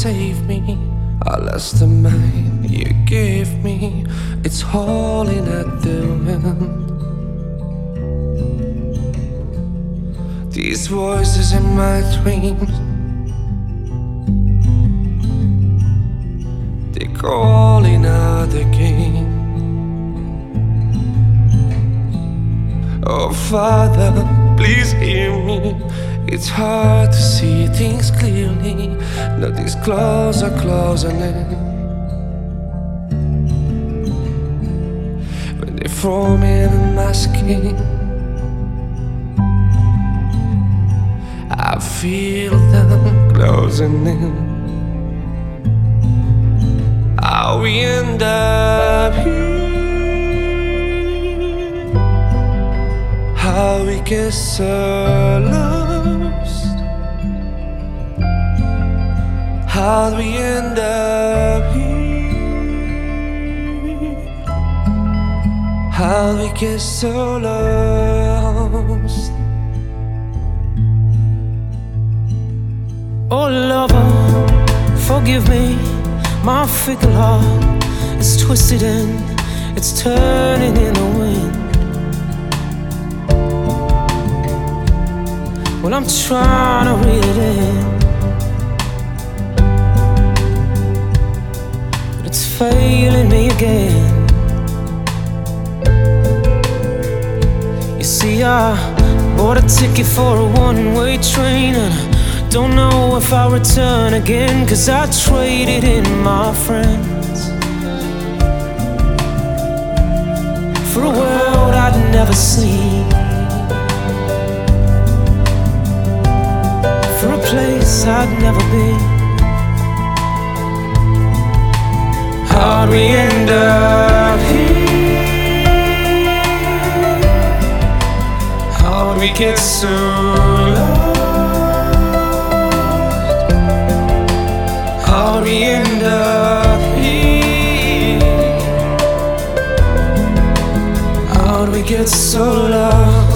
save me. I lost the mind you gave me. It's hauling at the wind. These voices in my dreams, they're calling out again. Oh Father, please hear me. It's hard to see things clearly. Nothing's closer in. When they throw me in my skin, I feel them closing in. How we end up here, how we get so lost, how we end up here, how we get so lost. Oh lover, forgive me, my fickle heart is twisted and it's turning in the wind. Well, I'm trying to read it in, but it's failing me again. You see, I bought a ticket for a one-way train, and I don't know if I'll return again, 'cause I traded in my friends for a world I'd never seen, for a place I'd never been. How'd we end up here? How'd we get so lost? How'd we end up here? How'd we get so lost?